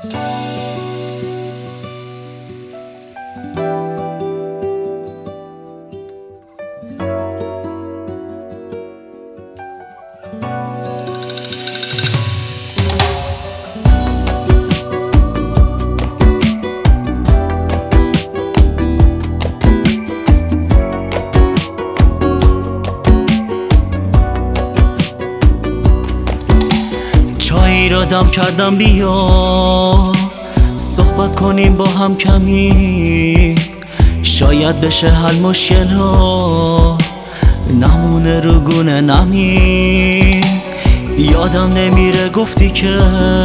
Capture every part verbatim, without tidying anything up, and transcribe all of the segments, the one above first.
چایی را دم کردم، بیا صحبت کنیم با هم کمی، شاید بشه حل مشکل ها نمونه رو گونه نمی. یادم نمیره گفتی که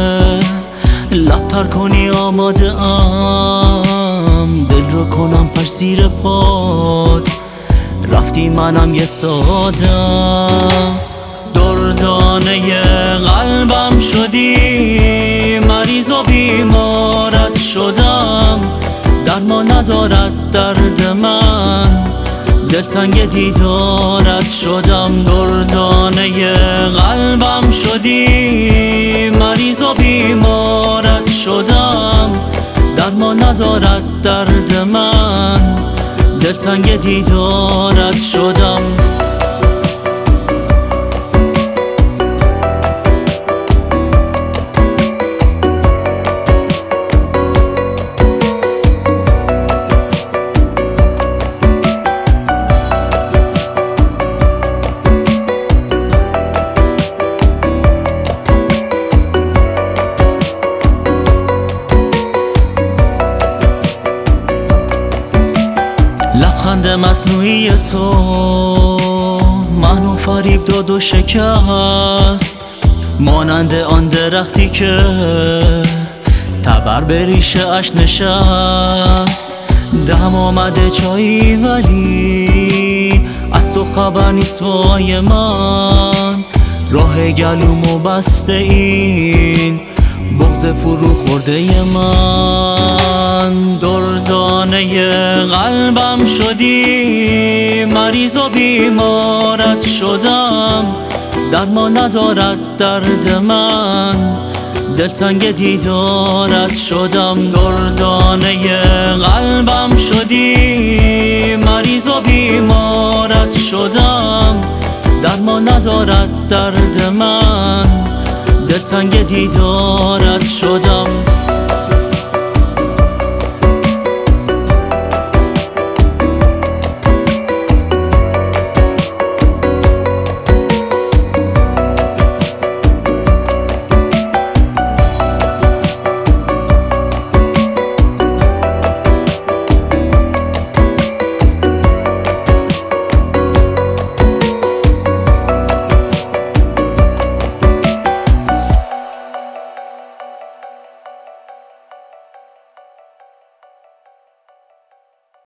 لبتر کنی آماده ام، دل رو کنم پش زیر پات، رفتی منم یه سادم. دردانه قلبم شدی، مریض و بیمارت شدم، درمان ندارد درد من، دلتنگ دیدارت شدم. دردانه قلبم شدی، مریض و بیمارت شدم، درمان ندارد درد من، دلتنگ دیدارت شدم. لبخند مصنوعی تو منو فریب داد و شکست، مانند آن درختی که تبر به ریشه اش نشست. دم آمده چایی ولی از تو خبر نیست وای من، راه گلومو بسته این بغض فرو خورده من. دردانه قلبم شدی، مریض و بیمارت شدم، درمان ندارد درد من، دلتنگ دیدارت شدم. دردانه قلبم شدی، مریض و بیمارت شدم، درمان ندارد درد من، دلتنگ دیدارت شدم.